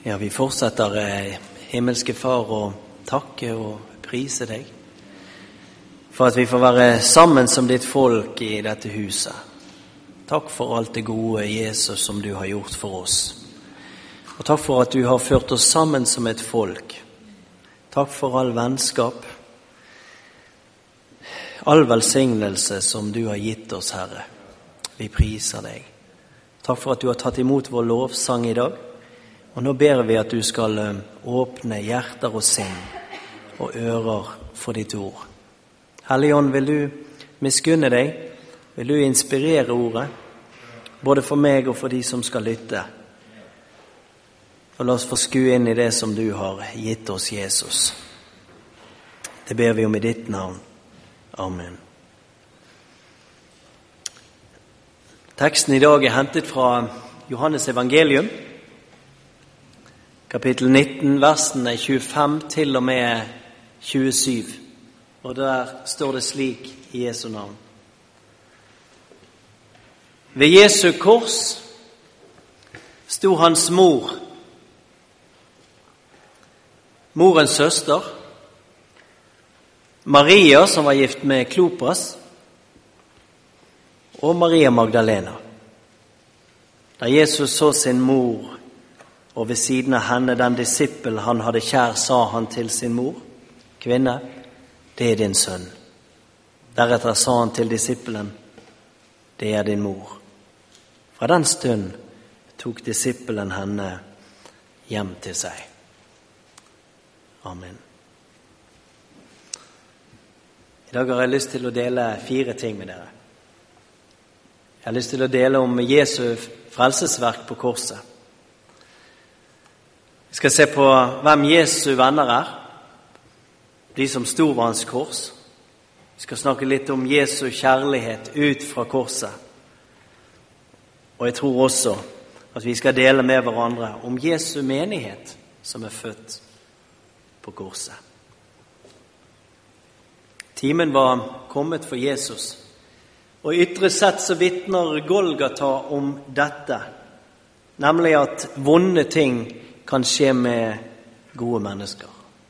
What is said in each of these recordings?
Ja, vi fortsetter, himmelske Far, å takke og prise deg for at vi får være sammen som ditt folk i dette huset. Takk for alt det gode, Jesus, som du har gjort for oss. Og takk for at du har ført oss sammen som et folk. Takk for all vennskap, all velsignelse som du har gitt oss, Herre. Vi priser deg. Takk for at du har tatt imot vår lovsang i dag. Og nå ber vi at du skal åpne hjerter og sinn og ører for ditt ord. Hellige Ånd, vil du miskunne deg? Vil du inspirere ordet? Både for meg og for de som skal lytte. Og la oss få skue inn i det som du har gitt oss, Jesus. Det ber vi om i ditt navn. Amen. Teksten i dag er hentet fra Johannes evangelium, kapittel 19, versene 25 til og med 27. Og der står det slik i Jesu navn. Ved Jesu kors sto hans mor, morens søster, Maria, som var gift med Klopas, og Maria Magdalena. Da Jesus så sin mor, og ved siden av henne den disippel han hadde kjær, sa han til sin mor: «Kvinne, det er din sønn.» Deretter sa han til disippelen: «Det er din mor.» Fra den stund tok disippelen henne hjem til seg. Amen. I dag har jeg lyst til å dele 4 ting med dere. Jeg har lyst til å dele om Jesu frelsesverk på korset. Vi skal se på hvem Jesu venner er, de som sto ved hans kors. Vi skal snakke litt om Jesu kjærlighet ut fra korset. Og jeg tror også at vi skal dele med hverandre om Jesu menighet som er født på korset. Timen var kommet for Jesus, og ytre sett så vitner Golgata om dette, nemlig at vonde ting kan skje med gode mennesker.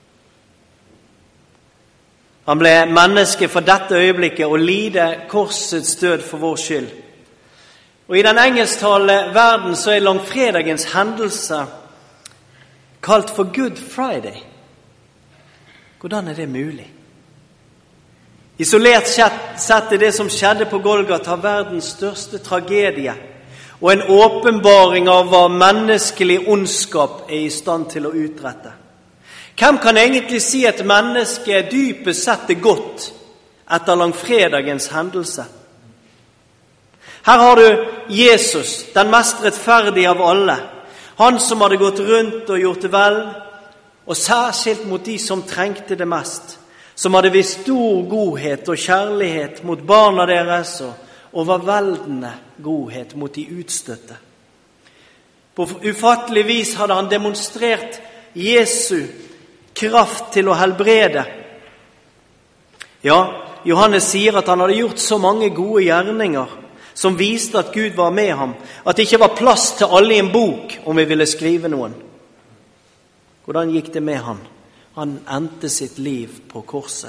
Han ble menneske for dette øyeblikket og lide korsets død for vår skyld. Og i den engelsktalende verden så er langfredagens hendelse kalt for Good Friday. Hvordan er det mulig? Isolert sett er det som skjedde på Golgata verdens største tragedie, og en åpenbaring av hva menneskelig ondskap er i stand til å utrette. Hvem kan egentlig si at mennesket dypest sett er godt etter langfredagens hendelse? Her har du Jesus, den mest rettferdige av alle, han som hadde gått rundt og gjort vel, og særskilt mot de som trengte det mest, som hadde vist stor godhet og kjærlighet mot barna deres og overveldende godhet mot de utstøtte. På ufattelig vis hadde han demonstrert Jesu kraft til å helbrede. Ja, Johannes sier at han hadde gjort så mange gode gjerninger som viste at Gud var med ham, at det ikke var plass til alle i en bok om vi ville skrive noen. Hvordan gikk det med han? Han endte sitt liv på korset.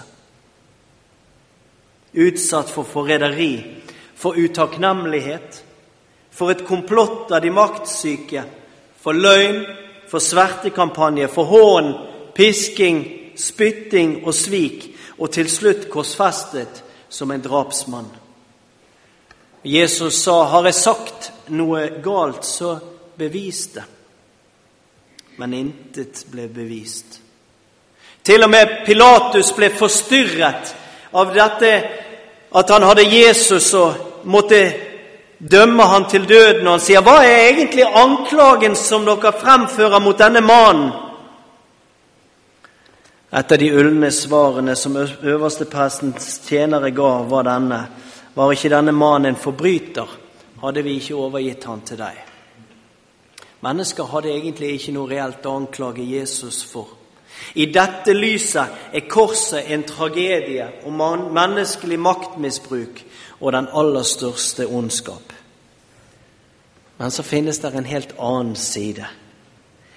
Utsatt for forræderi, for utakknemlighet, for et komplott av de maktsyke, for løgn, for svertekampanje, for hån, pisking, spytting og svik, og til slutt korsfestet som en drapsmann. Jesus sa: «Har jeg sagt noe galt, så bevis det.» Men intet ble bevist. Til og med Pilatus ble forstyrret av dette, at han hadde Jesus og måtte dømme han til døden. Og han sier: «Hva er egentlig anklagen som dere fremfører mot denne mannen?» Et av de ulne svarene som øversteprestens tjenere ga, var denne: «Var ikke denne mannen en forbryter, hadde vi ikke overgitt han til deg.» Mennesker hadde egentlig ikke noe reelt å anklage Jesus for. I dette lyset er korset en tragedie om menneskelig maktmisbruk og den aller største ondskap. Men så finnes det en helt annen side.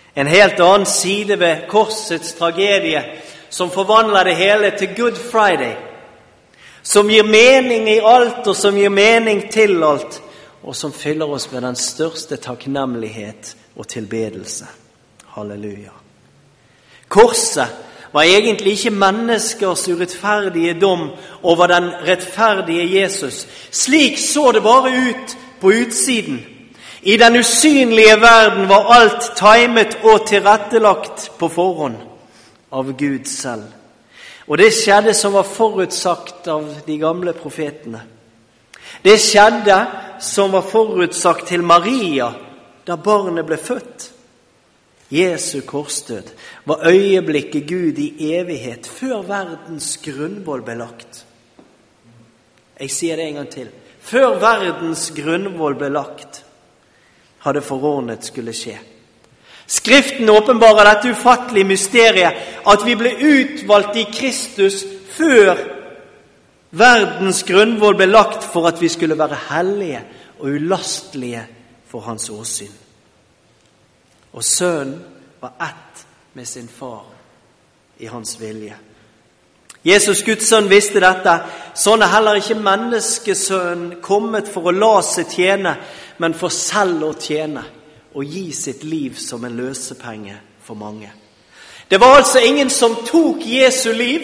En helt annen side ved korsets tragedie, som forvandler det hele til Good Friday, som gir mening i alt, og som gir mening til alt, og som fyller oss med den største takknemlighet og tilbedelse. Halleluja. Korset var egentlig ikke menneskers urettferdige dom over den rettferdige Jesus. Slik så det bare ut på utsiden. I den usynlige verden var alt timet og tilrettelagt på forhånd av Gud selv. Og det skjedde som var forutsagt av de gamle profetene. Det skjedde som var forutsagt til Maria da barnet ble født. Jesu korsdød var øyeblikket Gud i evighet før verdens grunnvoll ble lagt. Jeg sier det en gang til. Før verdens grunnvoll ble lagt, hadde forordnet skulle skje. Skriften åpenbarer dette ufattelige mysteriet, at vi ble utvalgt i Kristus før verdens grunnvoll ble lagt, for at vi skulle være hellige og ulastelige for hans åsyn. Og sønnen var ett med sin far i hans vilje. Jesus, Guds sønn, visste dette. Sånn er heller ikke menneskesønnen kommet for å la seg tjene, men for selv å tjene og gi sitt liv som en løsepenge for mange. Det var altså ingen som tok Jesu liv.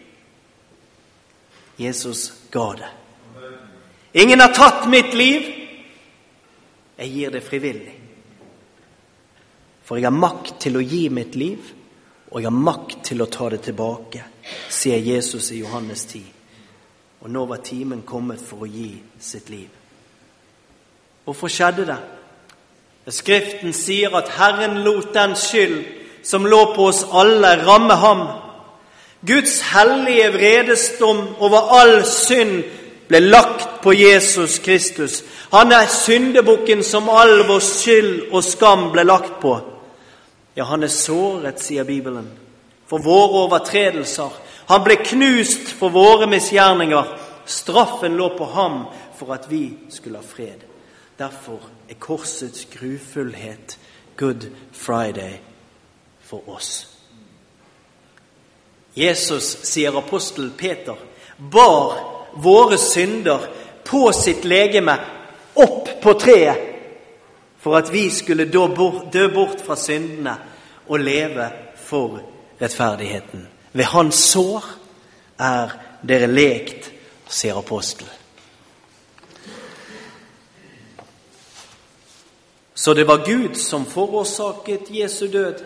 Jesus ga det. Ingen har tatt mitt liv. Jeg gir det frivillig. For jeg har makt til å gi mitt liv, og jeg har makt til å ta det tilbake, sier Jesus i Johannes 10. Og nå var timen kommet for å gi sitt liv. Hvorfor skjedde det? Skriften sier at Herren lot den skyld som lå på oss alle ramme ham. Guds hellige vredesdom over all synd ble lagt på Jesus Kristus. Han er syndebukken som all vår skyld og skam ble lagt på. Ja, han er såret, sier Bibelen, for våre overtredelser. Han ble knust for våre misgjerninger. Straffen lå på ham for at vi skulle ha fred. Derfor er korsets grufullhet Good Friday for oss. Jesus, sier apostel Peter, bar våre synder på sitt legeme opp på treet, for at vi skulle dø bort fra syndene og leve for rettferdigheten. Ved hans sår er dere lekt, sier apostelen. Så det var Gud som forårsaket Jesu død.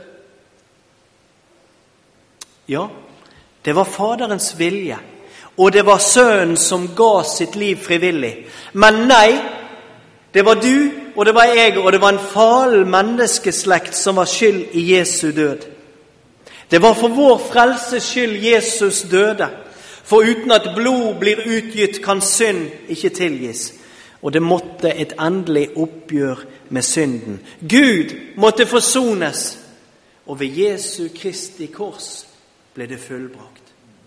Ja, det var Faderens vilje, og det var Sønnen som ga sitt liv frivillig. Men nei, det var du, og det var jeg, og det var en falen menneskeslekt som var skyld i Jesu død. Det var for vår frelses skyld Jesus døde, for uten at blod blir utgitt kan synd ikke tilgis. Og det måtte et endelig oppgjør med synden. Gud måtte forsones, og ved Jesu Kristi kors ble det fullbrakt.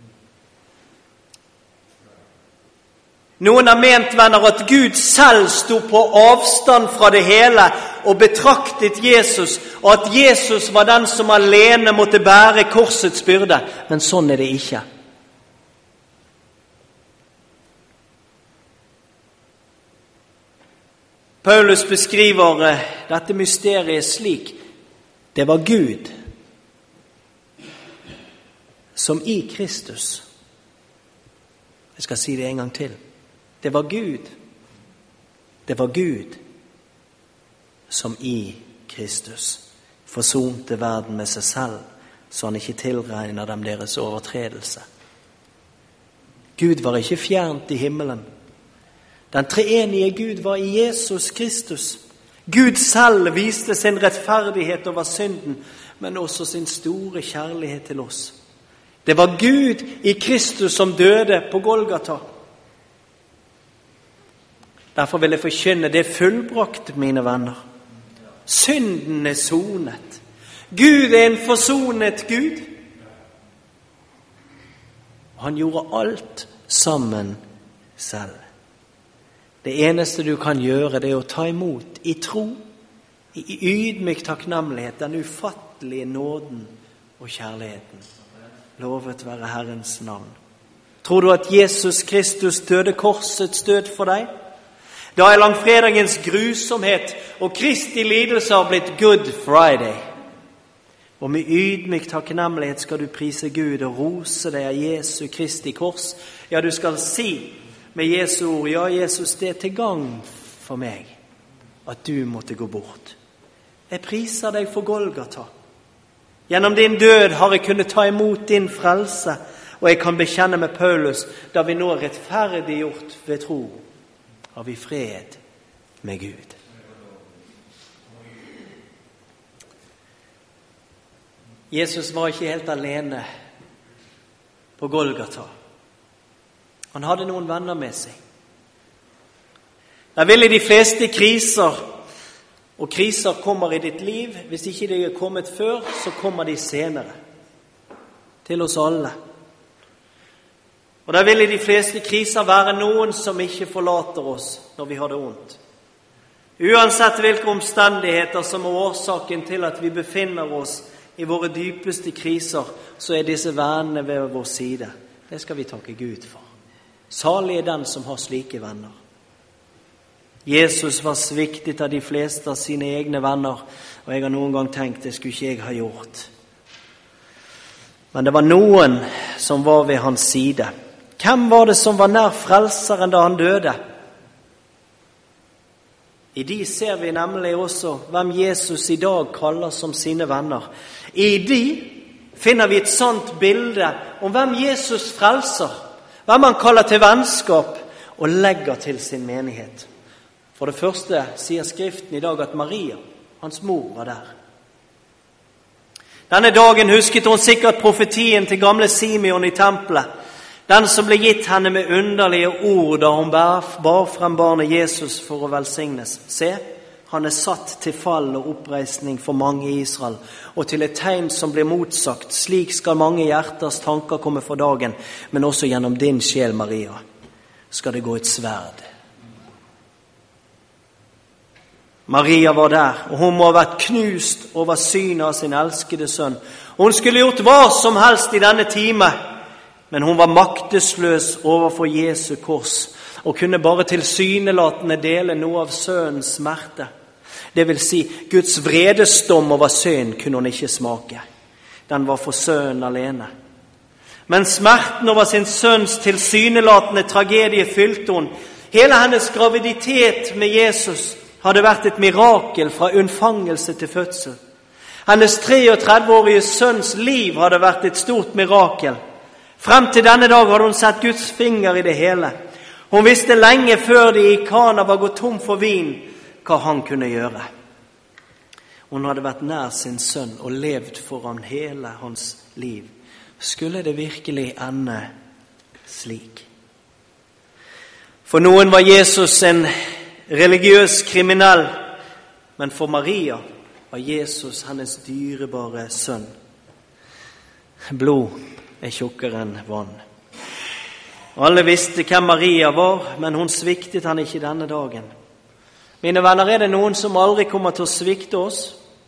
Noen har ment, venner, at Gud selv stod på avstand fra det hele og betraktet Jesus, og at Jesus var den som alene måtte bære korsets byrde. Men sånn er det ikke. Paulus beskriver dette mysteriet slik: det var Gud som i Kristus. Jeg skal si det en gang til. Det var Gud som i Kristus forsonte verden med seg selv, så han ikke tilregner dem deres overtredelse. Gud var ikke fjernt i himmelen. Den treenige Gud var i Jesus Kristus. Gud selv viste sin rettferdighet over synden, men også sin store kjærlighet til oss. Det var Gud i Kristus som døde på Golgata. Derfor vil jeg forkynne det fullbrakt, mine venner. Synden er sonet. Gud er en forsonet Gud. Han gjorde alt sammen selv. Det eneste du kan gjøre, det er å ta imot i tro i ydmyk takknemlighet, den ufattelige nåden og kjærligheten. Lovet være Herrens navn. Tror du at Jesus Kristus døde korsets død for deg? Da er langfredagens grusomhet og Kristi lidelse har blitt Good Friday. Og med ydmyk takknemlighet skal du prise Gud og rose deg av Jesu Kristi kors. Ja, du skal si med Jesu ord, ja, Jesus, det er til gang for meg at du måtte gå bort. Jeg priser deg for Golgata. Gjennom din død har jeg kunnet ta imot din frelse, og jeg kan bekjenne med Paulus, da vi nå er rettferdiggjort ved tro, har vi fred med Gud. Jesus var ikke helt alene på Golgata. Han hadde noen venner med seg. Der vil i de fleste kriser, og kriser kommer i ditt liv, hvis ikke de er kommet før, så kommer de senere. Til oss alle. Og der vil i de fleste kriser være noen som ikke forlater oss når vi har det ondt. Uansett hvilke omstendigheter som er årsaken til at vi befinner oss i våre dypeste kriser, så er disse vennene ved vår side. Det skal vi takke Gud for. Salig er den som har slike venner. Jesus var sviktet av de fleste av sine egne venner, og jeg har noen gang tenkt, det skulle ikke jeg ha gjort. Men det var noen som var ved hans side. Hvem var det som var nær frelseren da han døde? I de ser vi nemlig også hvem Jesus i dag kaller som sine venner. I de finner vi et sant bilde om hvem Jesus frelser, hvem han kaller til vennskap og legger til sin menighet. For det første sier Skriften i dag at Maria, hans mor, var der. Denne dagen husket hun sikkert profetien til gamle Simeon i tempelet, den som ble gitt henne med underlige ord da hun bar frem barnet Jesus for å velsignes. Se, han er satt til fall og oppreisning for mange i Israel, og til et tegn som blir motsagt. Slik skal mange hjerters tanker komme for dagen, men også gjennom din sjel, Maria, skal det gå et sverd. Maria var der, og hun må ha vært knust over synet av sin elskede sønn. Hun skulle gjort hva som helst i denne time, men hun var maktesløs overfor Jesu kors, og kunne bare tilsynelatende dele noe av sønnens smerte. Det vil si, Guds vredesdom over synd kunne hun ikke smake. Den var for sønnen alene. Men smerten over sin sønns tilsynelatende tragedie fylte hun. Hele hennes graviditet med Jesus hadde vært et mirakel fra unnfangelse til fødsel. Hennes 33-årige sønns liv hadde vært et stort mirakel. Frem til denne dag hadde hun sett Guds finger i det hele. Hun visste lenge før de i Kana var gått tom for vin, hva han kunne gjøre. Hun hadde vært nær sin sønn og levd foran hele hans liv. Skulle det virkelig ende slik? For noen var Jesus en religiøs kriminell, men for Maria var Jesus hennes dyrebare sønn. Blod er tjukkere enn vann. Alle visste hvem Maria var, men hun sviktet han ikke denne dagen. Mine venner, er det noen som aldri kommer til å svikte oss?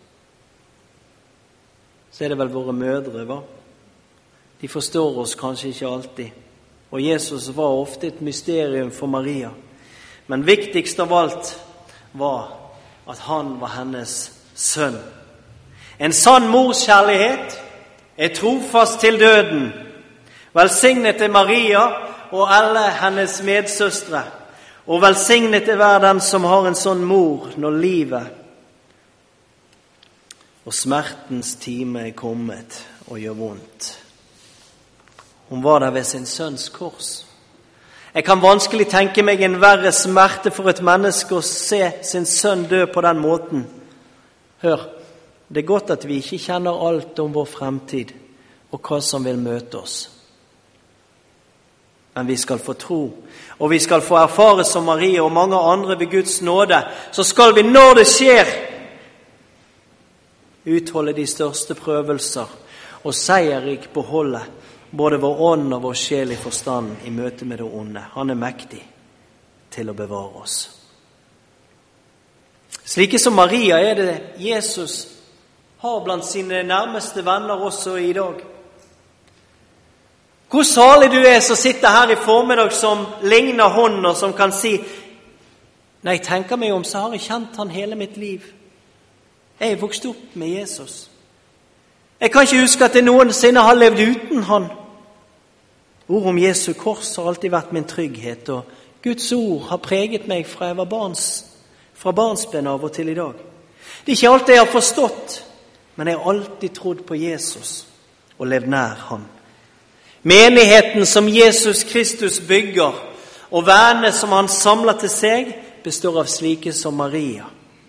Så er det vel våre mødre, va? De forstår oss kanskje ikke alltid. Og Jesus var ofte et mysterium for Maria. Men viktigst av alt var at han var hennes sønn. En sann morskjærlighet er trofast til døden. Velsignet er Maria og alle hennes medsøstre. Og velsignet er hver den som har en sånn mor når livet og smertens time er kommet og gjør vondt. Hun var der ved sin sønns kors. Jeg kan vanskelig tenke meg en verre smerte for et menneske å se sin sønn dø på den måten. Hør, det er godt at vi ikke kjenner alt om vår fremtid og hva som vil møte oss. Men vi skal få tro, og vi skal få erfare som Maria og mange andre ved Guds nåde. Så skal vi, når det skjer, utholde de største prøvelser og seierrik beholde både vår ånd og vår sjel i forstand i møte med det onde. Han er mektig til å bevare oss. Slike som Maria det Jesus har blant sine nærmeste venner også i dag. Hvor salig du som sitter her i formiddag som ligner hon, og som kan si, når jeg tenker meg om, så har jeg kjent han hele mitt liv. Jeg vokst opp med Jesus. Jeg kan ikke huske at jeg noensinne har levd uten han. Ord om Jesu kors har alltid vært min trygghet, og Guds ord har preget meg fra jeg var fra barnsben av og til i dag. Det ikke alltid jeg har forstått, men jeg har alltid trodd på Jesus og levd nær han. Menigheten som Jesus Kristus bygger, og vennene som han samler til seg, består av slike som Maria.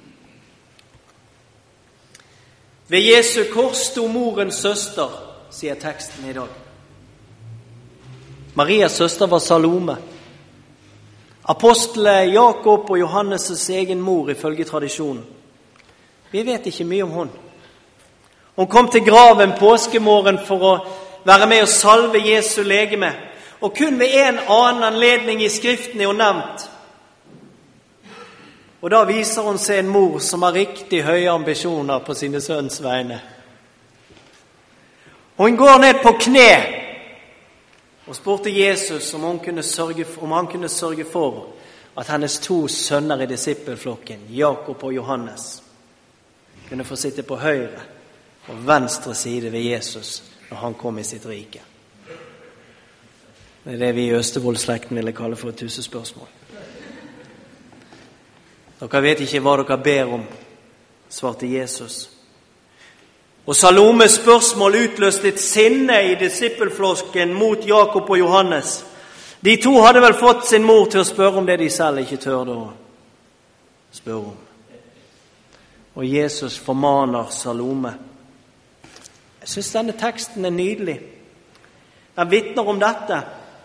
Ved Jesu kors sto morens søster, sier teksten i dag. Marias søster var Salome. Apostlene Jakob og Johannes' egen mor ifølge tradisjonen. Vi vet ikke mye om hun. Hun kom til graven påskemorgen for å være med å salve Jesu legeme, og kun ved en annen anledning i Skriften hun nevnt. Og da viser hun seg en mor som har riktig høye ambisjoner på sine sønns vegne. Hun går ned på kne og spurte Jesus om han kunne sørge for at hennes 2 sønner i disippelflokken, Jakob og Johannes, kunne få sitte på høyre og venstre side ved Jesus når han kom i sitt rike. Det det vi i Østervold-slekten ville kalle for et tusenspørsmål. Dere vet ikke hva dere ber om, svarte Jesus. Og Salomes spørsmål utløste et sinne i disippelflokken mot Jakob og Johannes. De 2 hadde vel fått sin mor til å spørre om det de selv ikke tørde å spørre om. Og Jesus formaner Salome. Jeg synes denne teksten nydelig. Den vitner om dette.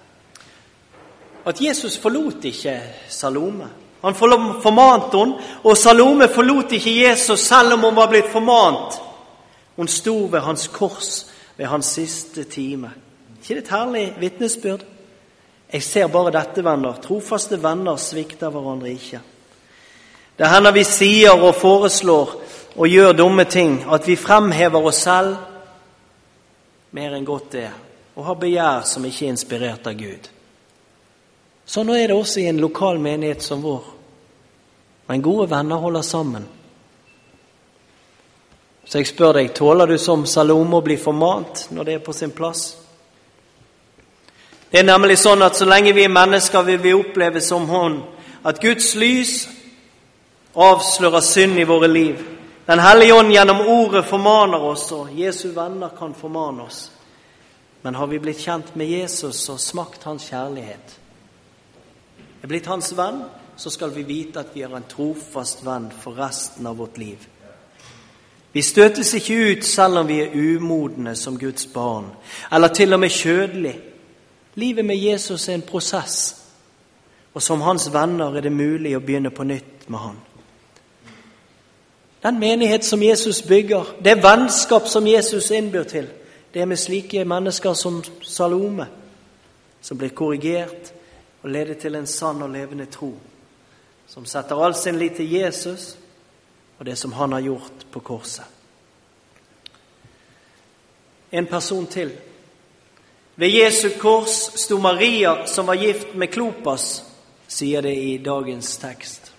At Jesus forlot ikke Salome. Han formante henne, og Salome forlot ikke Jesus selv om hun var blitt formant. Hun sto ved hans kors ved hans siste time. Ikke det et herlig vitnesbyrd? Jeg ser bare dette, venner. Trofaste venner svikter hverandre ikke. Det hender vi sier og foreslår og gjør dumme ting, at vi fremhever oss selv mer enn godt det, og har begjær som ikke er inspirert av Gud. Sånn det også i en lokal menighet som vår. Men gode venner holder sammen. Så jeg spør deg, tåler du som Salome å bli formant når det er på sin plass? Det er nemlig sånn at så lenge vi er mennesker vil vi oppleve som hun, at Guds lys avslører synd i våre liv. Den hellige ånd gjennom ordet formaner oss, og Jesu venner kan formane oss. Men har vi blitt kjent med Jesus og smakt hans kjærlighet? Er blitt hans venn, så skal vi vite at vi er en trofast venn for resten av vårt liv. Vi støtes ikke ut selv om vi er umodne som Guds barn, eller til og med kjødelig. Livet med Jesus er en prosess, og som hans venner er det mulig å begynne på nytt med han. Den menighet som Jesus bygger, det vennskap som Jesus innbyr til, det er med slike mennesker som Salome, som blir korrigert og leder til en sann og levende tro, som setter all sin lit til Jesus og det som han har gjort på korset. En person til. Ved Jesu kors sto Maria, som var gift med Klopas, sier det i dagens tekst.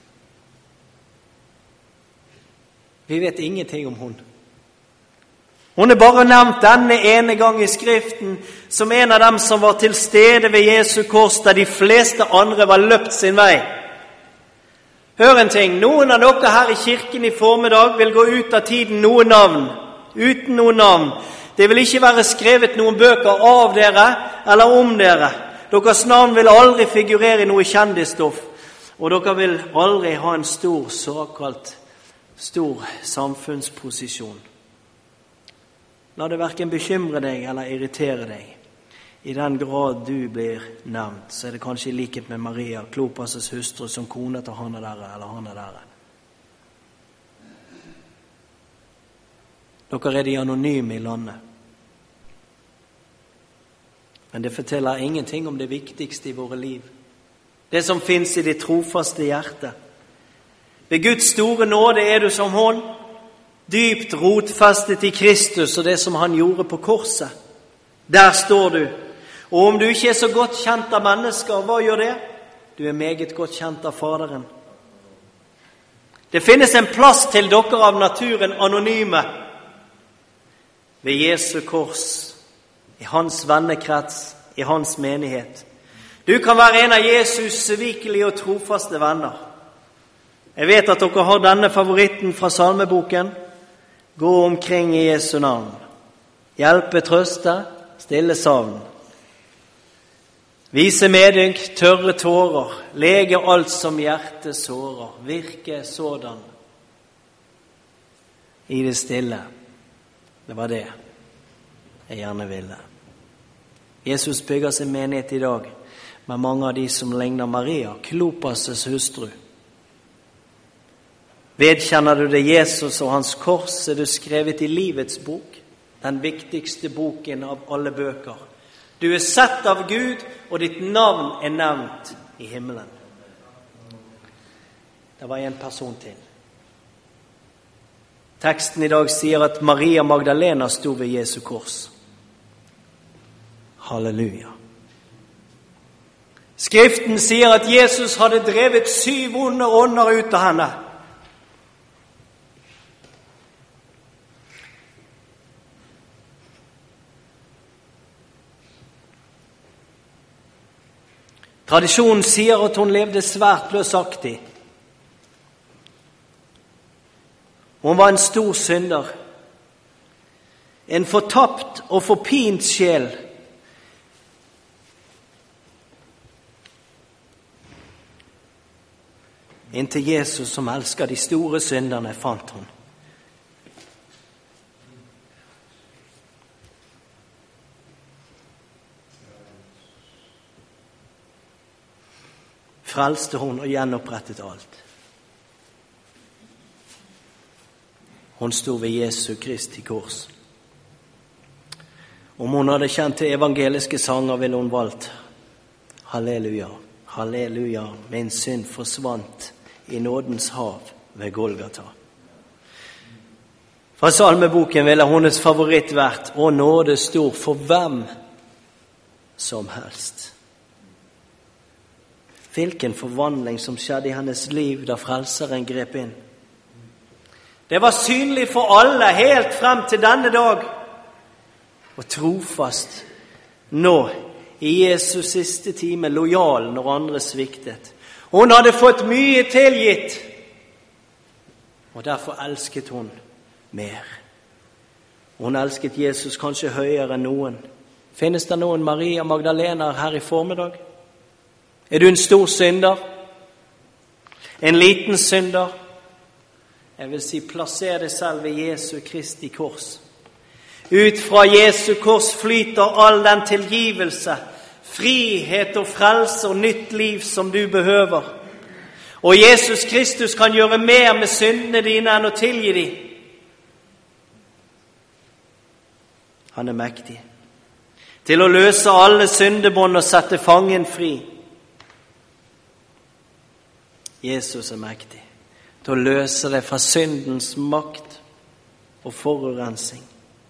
Vi vet ingenting om hun. Hun er bare nevnt denne ene gang i Skriften som en av dem som var til stede ved Jesu kors, der de fleste andre var løpt sin vei. Hør en ting, noen av dere her i kirken i formiddag vil gå ut av tiden uten noen navn. Det vil ikke være skrevet noen bøker av dere eller om dere. Deres navn vil aldri figurere i noe kjendisstoff, og dere vil aldri ha en såkalt stor samfunnsposisjon. La det hverken bekymre deg eller irritere deg. I den grad du blir nevnt, så er det kanskje i likhet med Maria, Klopas' hustru, som kone til han er dere, eller han er dere. Dere er de anonyme i landet. Men det forteller ingenting om det viktigste i våre liv. Det som finnes i det trofaste hjerte. Ved Guds store nåde er du som hun, dypt rotfestet i Kristus og det som han gjorde på korset. Der står du. Og om du ikke er så godt kjent av mennesker, hva gjør det? Du er meget godt kjent av Faderen. Det finnes en plass til dere av naturen anonyme ved Jesu kors, i hans vennekrets, i hans menighet. Du kan være en av Jesus svikkelige og trofaste venner. Jeg vet at dere har denne favoritten fra salmeboken. Gå omkring i Jesu navn. Hjelpe, trøste, stille savn. Vise medynk, tørre tårer. Lege alt som hjertet sårer. Virke sådan. I det stille. Det var det jeg gjerne ville. Jesus bygger sin menighet i dag med mange av de som ligner Maria, Klopas' hustru. Vedkjenner du det Jesus og hans kors, er du skrevet i livets bok, den viktigste boken av alle bøker. Du er sett av Gud, og ditt navn er nevnt i himmelen. Det var en person til. Teksten i dag sier at Maria Magdalena sto ved Jesu kors. Halleluja. Skriften sier at Jesus hadde drevet 7 onde ånder ut av henne. Tradisjonen sier at hun levde svært løsaktig. Hun var en stor synder, en fortapt og forpint sjel. Inntil Jesus, som elsker de store synderne, fant hun. Frelste hun og gjenopprettet alt. Hun stod ved Jesu Kristi kors. Om hun hadde kjent til evangeliske sanger, ville hun valgt Halleluja, halleluja, min synd forsvant i nådens hav ved Golgata. Fra salmeboken ville hennes favoritt vært Å nåde stor for hvem som helst. Hvilken forvandling som skjedde i hennes liv da frelseren grep inn. Det var synlig for alle helt frem til denne dag, og trofast nå i Jesus siste time, lojal når andre sviktet. Hun hadde fått mye tilgitt, og derfor elsket hun mer. Hun elsket Jesus kanskje høyere enn noen. Finnes det noen Maria Magdalena her i formiddag? Er du en stor synder? En liten synder? Jeg vil si, plasser deg selv ved Jesu Kristi kors. Ut fra Jesu kors flyter all den tilgivelse, frihet og frelse og nytt liv som du behøver. Og Jesus Kristus kan gjøre mer med syndene dine enn å tilgi dem. Han er mektig til å løse alle syndebånd og sette fangen fri. Jesus er mektig til å løse deg fra syndens makt og forurensning.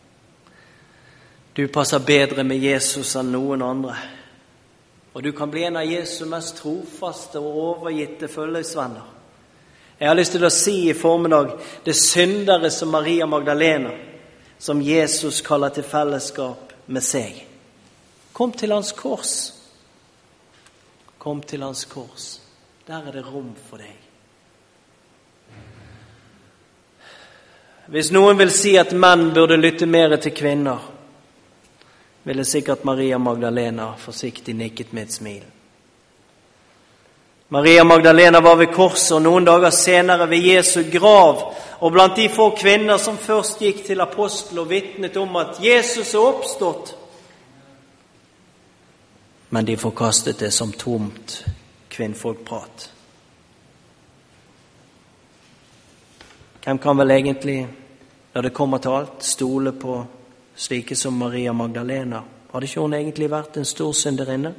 Du passer bedre med Jesus enn noen andre, og du kan bli en av Jesu mest trofaste og overgitte følgesvenner. Jeg har lyst til å si i formiddag, det syndere som Maria Magdalena, som Jesus kaller til fellesskap med seg. Kom til hans kors. Kom til hans kors. Der er det rom for deg. Hvis noen vil si at menn burde lytte mer til kvinner, ville sikkert Maria Magdalena forsiktig nikket med et smil. Maria Magdalena var ved korset, og noen dager senere ved Jesu grav, og blant de få kvinner som først gikk til apostel og vitnet om at Jesus er oppstått. Men de forkastet det som tomt kvinnfolkprat. Hvem kan vel egentlig, når det kommer til alt, stole på slike som Maria Magdalena? Hadde ikke hun egentlig vært en stor synderinne?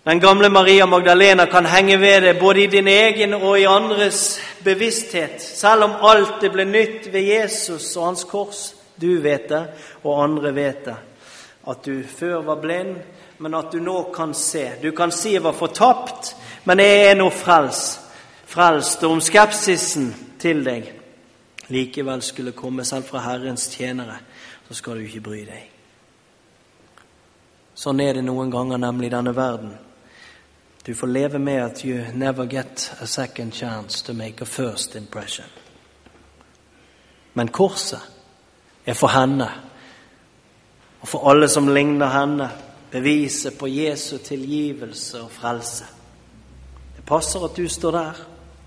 Den gamle Maria Magdalena kan henge ved det både i din egen og i andres bevissthet, selv om alt det ble nytt ved Jesus og hans kors. Du vet det, og andre vet det, at du før var blind, men at du nå kan se. Du kan si jeg var fortapt, men jeg er nå frelst, og om skepsisen til deg likevel skulle komme selv fra Herrens tjenere, så skal du ikke bry deg. Sånn er det noen ganger nemlig i denne verden. Du får leve med at you never get a second chance to make a first impression. Men korset er for henne, og for alle som ligner henne, beviset på Jesu tilgivelse og frelse. Det passer at du står der.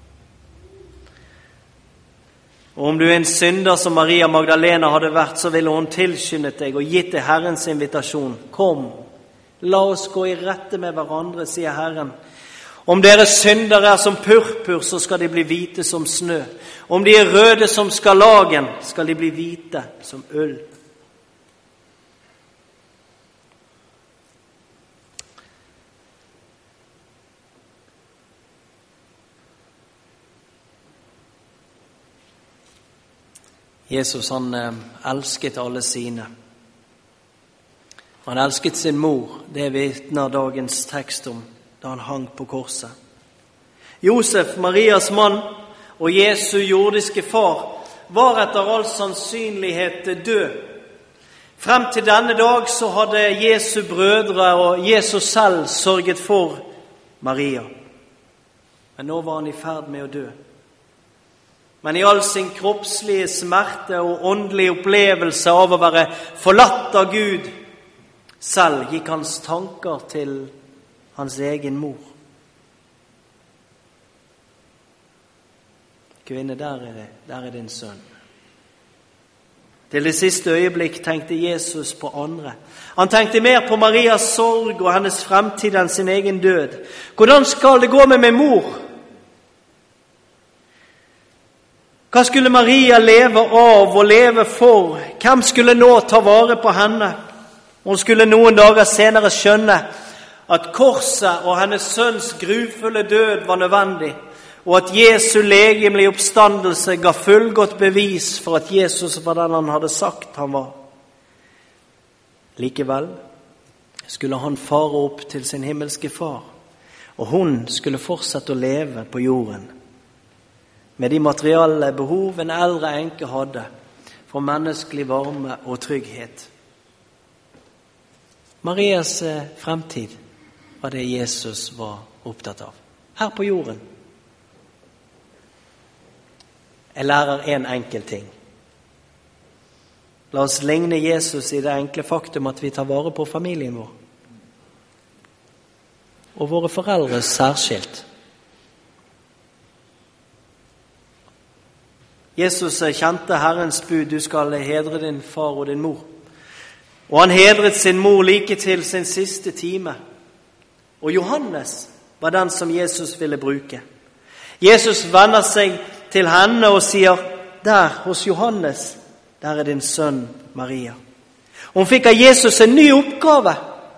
Og om du er en synder som Maria Magdalena hadde vært, så ville hun tilskyndet deg og gitt deg Herrens invitasjon. Kom, la oss gå i rette med hverandre, sier Herren. Om deres synder er som purpur, så skal de bli hvite som snø. Om de er røde som skarlagen, skal de bli hvite som ull. Jesus, han elsket alle sine. Han elsket sin mor, det vitner dagens tekst om, da han hang på korset. Josef, Marias mann og Jesu jordiske far, var etter all sannsynlighet død. Frem til denne dag så hadde Jesu brødre og Jesus selv sørget for Maria. Men nå var han i ferd med å dø. Men i all sin kroppslige smerte og åndelige opplevelse av å være forlatt av Gud, selv gikk hans tanker til hans egen mor. Kvinne, der er din sønn. Til det siste øyeblikk tenkte Jesus på andre. Han tenkte mer på Marias sorg og hennes fremtid enn sin egen død. Hvordan skal det gå med min mor? Hva skulle Maria leve av og leve for? Hvem skulle nå ta vare på henne? Hun skulle noen dager senere skjønne at korset og hennes sønns grufulle død var nødvendig, og at Jesu legemlige oppstandelse ga fullgodt bevis for at Jesus var den han hadde sagt han var. Likevel skulle han fare opp til sin himmelske far, og hun skulle fortsette å leve på jorden, med de materielle behov en eldre enke hadde for menneskelig varme og trygghet. Marias fremtid var det Jesus var opptatt av, her på jorden. Jeg lærer en enkel ting. La oss ligne Jesus i det enkle faktum at vi tar vare på familien vår, og våre foreldre særskilt. Jesus kjente Herrens bud, du skal hedre din far og din mor. Og han hedret sin mor like til sin siste time. Og Johannes var den som Jesus ville bruke. Jesus vender seg til henne og sier, der hos Johannes, der er din sønn Maria. Hun fikk av Jesus en ny oppgave.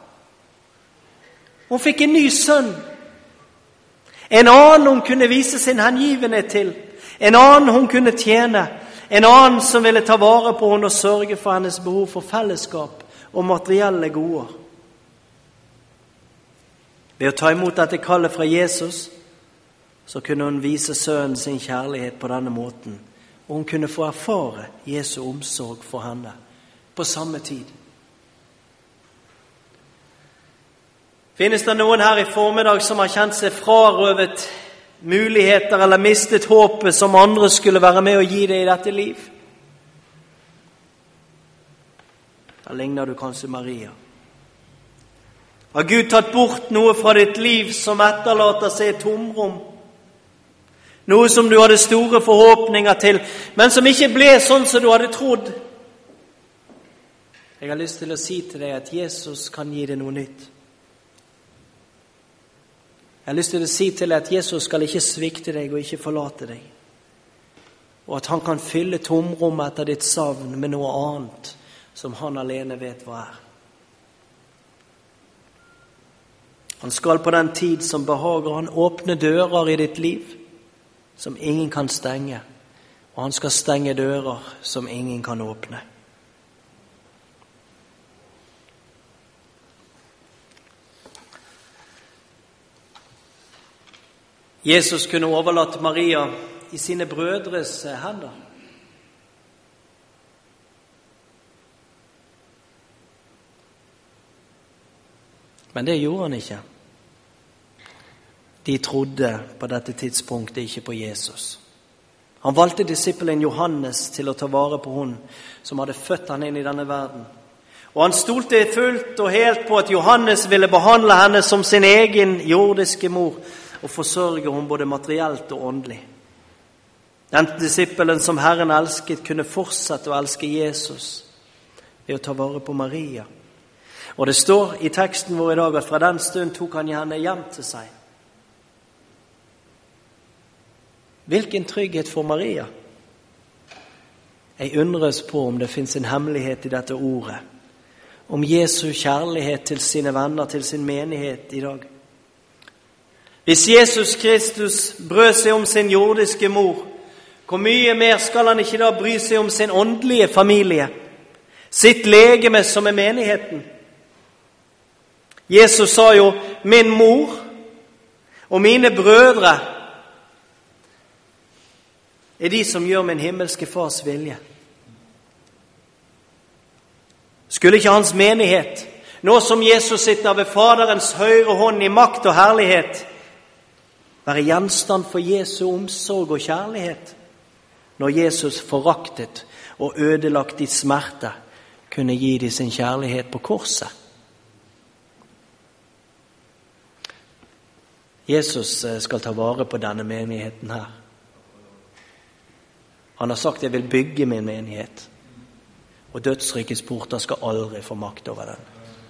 Hun fikk en ny sønn. En annen hun kunne vise sin hengivenhet til. En annen hun kunne tjene, en annen som ville ta vare på henne og sørge for hennes behov for fellesskap og materielle goder. Ved å ta imot dette kallet fra Jesus, så kunne hun vise sønnen sin kjærlighet på denne måten, og hun kunne få erfare Jesu omsorg for henne på samme tid. Finnes det noen her i formiddag som har kjent seg frarøvet muligheter eller mistet håpet som andre skulle være med å gi deg i dette liv? Da ligner du kanskje Maria. Har Gud tatt bort noe fra ditt liv som etterlater seg et tomrom? Noe som du hadde store forhåpninger til, men som ikke ble sånn som du hadde trodd? Jeg har lyst til å si til deg at Jesus kan gi deg noe nytt. Jeg har lyst til å si til deg at Jesus skal ikke svikte deg og ikke forlate deg. Og at han kan fylle tomrommet etter ditt savn med noe annet som han alene vet hva er. Han skal på den tid som behager han åpne dører i ditt liv som ingen kan stenge, og han skal stenge dører som ingen kan åpne. Jesus kunne overlate Maria i sine brødres hender. Men det gjorde han ikke. De trodde på dette tidspunktet ikke på Jesus. Han valgte disippelen Johannes til å ta vare på hun som hadde født han inn i denne verden. Og han stolte fullt og helt på at Johannes ville behandle henne som sin egen jordiske mor og forsørge hun både materielt og åndelig. Den disippelen som Herren elsket kunne fortsette å elske Jesus ved å ta vare på Maria. Og det står i teksten vår i dag at fra den stund tok han henne hjem til seg. Hvilken trygghet for Maria? Jeg undres på om det finnes en hemmelighet i dette ordet, om Jesu kjærlighet til sine venner, til sin menighet i dag. Hvis Jesus Kristus brød seg om sin jordiske mor, hvor mye mer skal han ikke da bry seg om sin åndelige familie, sitt legeme som er menigheten? Jesus sa jo, min mor og mine brødre er de som gjør min himmelske fars vilje. Skulle ikke hans menighet, nå som Jesus sitter ved Faderens høyre hånd i makt og herlighet, være gjenstand for Jesu omsorg og kjærlighet, når Jesus foraktet og ødelagt i smerte kunne gi de sin kjærlighet på korset? Jesus skal ta vare på denne menigheten her. Han har sagt, jeg vil bygge min menighet, og dødsrikets porter skal aldri få makt over den.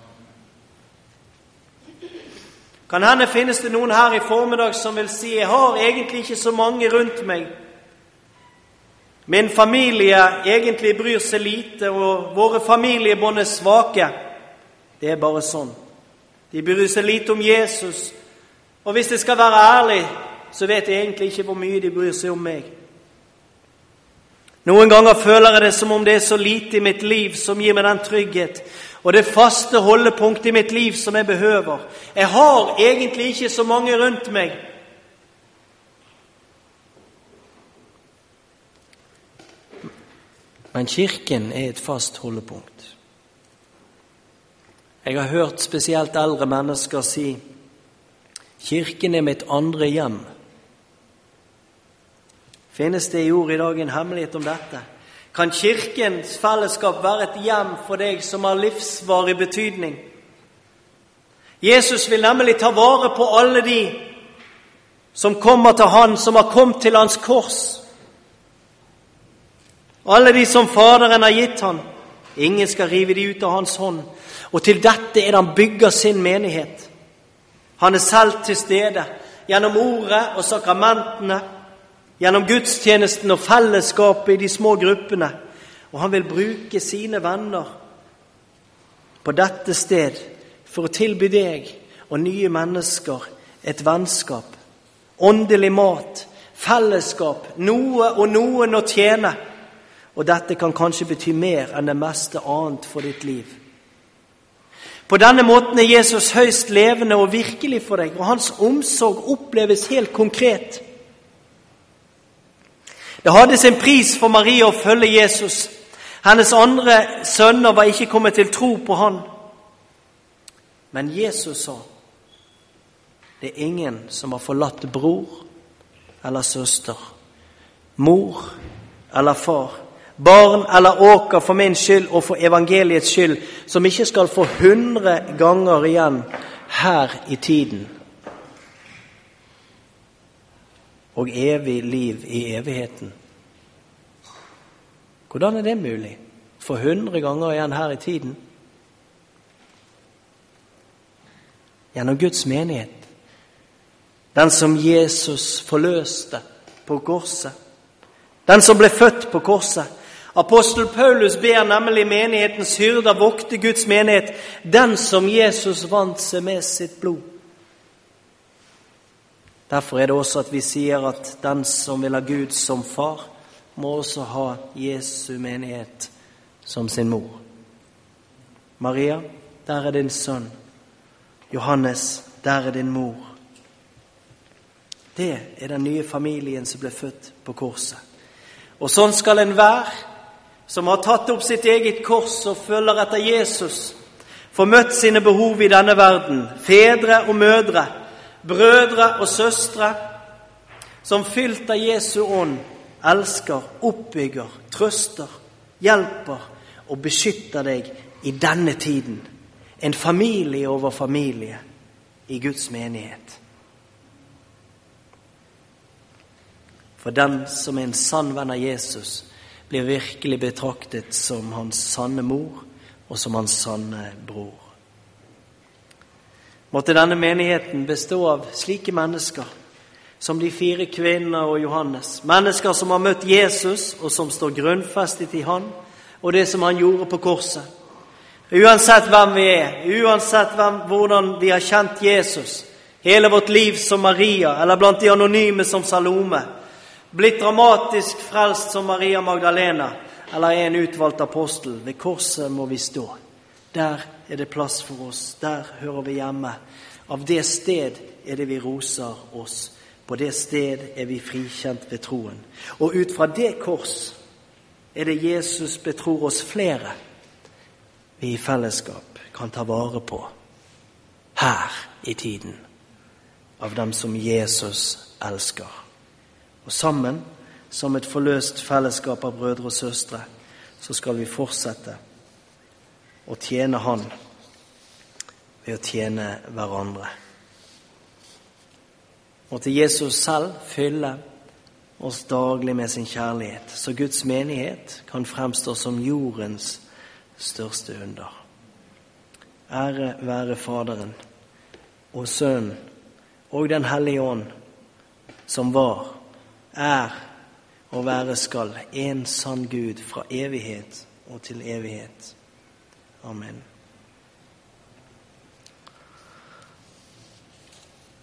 Kan hende finnes det noen her i formiddag som vil si, jeg har egentlig ikke så mange rundt meg. Min familie egentlig bryr seg lite, og våre familiebånd er svake. Det er bare sånn. De bryr seg lite om Jesus, og hvis jeg skal være ærlig, så vet jeg egentlig ikke hvor mye de bryr seg om meg. Noen ganger føler jeg det som om det er så lite i mitt liv som gir meg den trygghet, og det faste holdepunkt i mitt liv som jeg behøver. Jeg har egentlig ikke så mange rundt meg. Men kirken er et fast holdepunkt. Jeg har hørt spesielt eldre mennesker si, kirken er mitt andre hjem. Finnes det i ord i dag en hemmelighet om dette? Kan kirkens fellesskap være et hjem for deg som har livsvarig betydning? Jesus vil nemlig ta vare på alle de som kommer til han, som har kommet til hans kors. Alle de som Faderen har gitt han. Ingen skal rive de ut av hans hånd. Og til dette er det han bygger sin menighet. Han er selv til stede, gjennom ordet og sakramentene, gjennom gudstjenesten og fellesskapet i de små gruppene. Og han vil bruke sine venner på dette sted for å tilby deg og nye mennesker et vennskap, åndelig mat, fellesskap, noe og noen å tjene. Og dette kan kanskje bety mer enn det meste annet for ditt liv. På denne måten er Jesus høyst levende og virkelig for deg, og hans omsorg oppleves helt konkret. Det hadde sin pris for Maria å følge Jesus. Hennes andre sønner var ikke kommet til tro på han. Men Jesus sa, det er ingen som har forlatt bror eller søster, mor eller far, barn eller åker for min skyld og for evangeliets skyld, som ikke skal få 100 ganger igjen her i tiden, og evig liv i evigheten. Hvordan er det mulig? For 100 ganger igjen her i tiden? Gjennom Guds menighet. Den som Jesus forløste på korset. Den som ble født på korset. Apostel Paulus ber nemlig menighetens hyrder vokte Guds menighet, den som Jesus vant seg med sitt blod. Derfor det også at vi sier at den som vil ha Gud som far, må også ha Jesu menighet som sin mor. Maria, der din sønn. Johannes, der din mor. Det den nye familien som ble født på korset. Og sånn skal en være som har tatt opp sitt eget kors og følger etter Jesus, få møtt sine behov i denne verden, fedre og mødre, brødre og søstre, som fylt av Jesu ånd, elsker, oppbygger, trøster, hjelper og beskytter deg i denne tiden. En familie over familie i Guds menighet. For den som en sann venn av Jesus blir virkelig betraktet som hans sanne mor og som hans sanne bror. Måtte denne menigheten bestå av slike mennesker som de 4 kvinner og Johannes. Mennesker som har møtt Jesus og som står grunnfestet i han og det som han gjorde på korset. Uansett hvem vi uansett hvordan vi har kjent Jesus, hele vårt liv som Maria, eller blant de anonyme som Salome, blitt dramatisk frelst som Maria Magdalena, eller en utvalgt apostel, ved korset må vi stå. Der det plass for oss, der hører vi hjemme. Av det sted det vi roser oss, på det sted vi frikjent ved troen. Og ut fra det kors det Jesus betror oss flere, vi i fellesskap kan ta vare på her i tiden av dem som Jesus elsker. Og sammen, som et forløst fellesskap av brødre og søstre, så skal vi fortsette å tjene han ved å tjene hverandre. Og til Jesus selv fylle oss daglig med sin kjærlighet, så Guds menighet kan fremstå som jordens største under. Ære være Faderen og Sønnen og den Hellige Ånd, som var, og være skal, en sann Gud fra evighet og til evighet. Amen.